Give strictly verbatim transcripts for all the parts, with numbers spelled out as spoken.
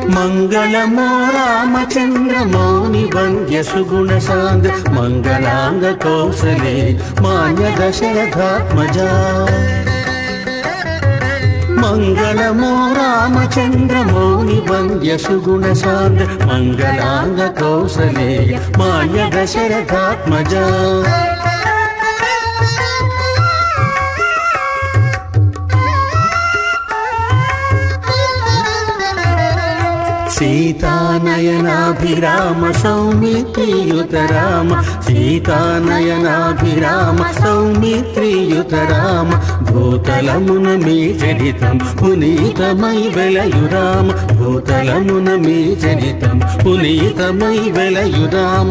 మంగళమో రామచంద్ర మౌని వంద్య సుగుణ సాంద్ర మంగళాంగ కౌసలే మాన్య దశరథాత్మజా మంగళమో రామచంద్ర మౌని వంద్య సుగుణ సాంద్ర మంగళాంగ కౌసలే మాన్య దశరథాత్మజా సీతానయనాభిరామ సౌమిత్రియుత రామ సీతానయనాభిరామ సౌమిత్రియుత రామ భూతలమున మీ చరితం పునీతమై వెలయురామ భూతలమున మీ చరితం పునీతమై వెలయురామ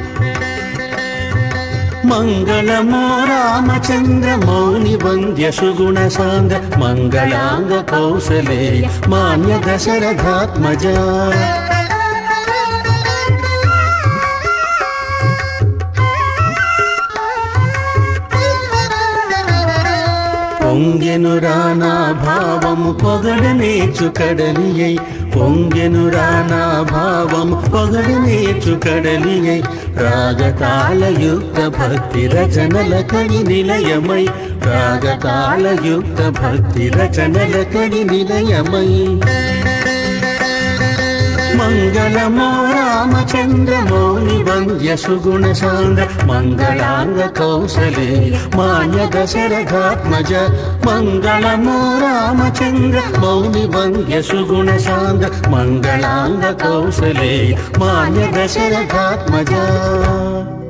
మంగళమో రామచంద్ర మౌని వంద్య సుగుణ సాంద్ర మంగళాంగ కౌసలే మాన్య దశరథాత్మజా పొంగెను రానా భావము పొగడనేచు కడలియై పొంగెను రానా భావము పొగడనేచు కడలియై రాగతాళయుక్త భక్తి రచనల కడి నిలయమై రాగతాళయుక్త భక్తి రచనల కడి నిలయమై మంగళమో రామచంద్ర మౌని వంద్య సుగుణ సాంద్ర మంగళాంగ కౌసలే మాన్య దశరథాత్మజ మంగళమో రామచంద్ర మౌని వంద్య సుగుణ సాంద్ర మంగళాంగ కౌసలే మాన్య దశరథాత్మజ